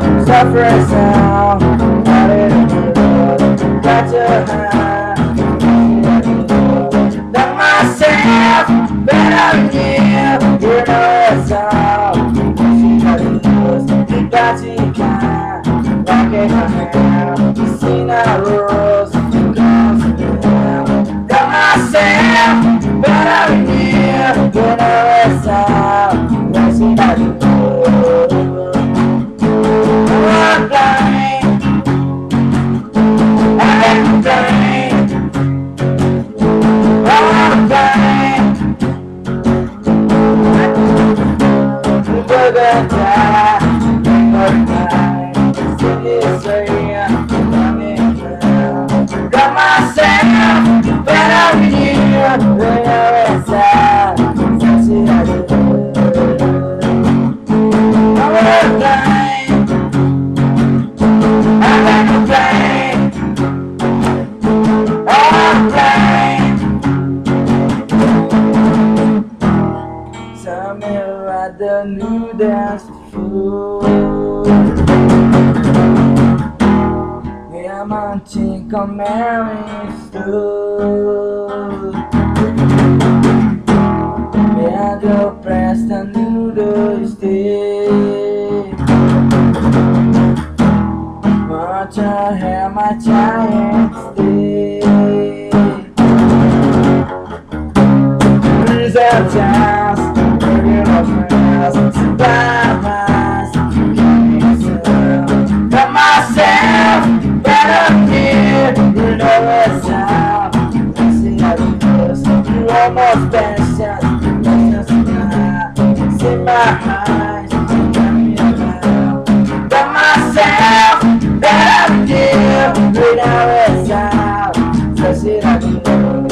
Suffering sound, out in the world, got to hide. Love myself better than you know it's all. She got it close, you got to kind, like in my hand. You see now rules, comes down. Love myself better than you know it's all. She got it close. Got myself better than you know it's sad. See how you do. Tell me about the new dance floor. I'm on Tinker Mary Stood. Me and your breast and noodles stick. Watch your hair, my giant stick. These are times, maybe my friends, survive my got myself better than you know it's how. See how you close, you almost special. See my eyes, got me around. Got myself better than you know it's how. So see how you close.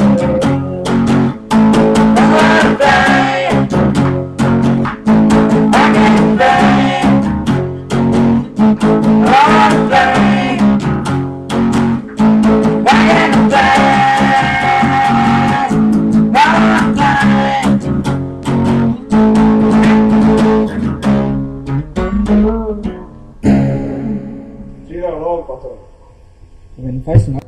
Tira logo, patrão. Não faz isso não.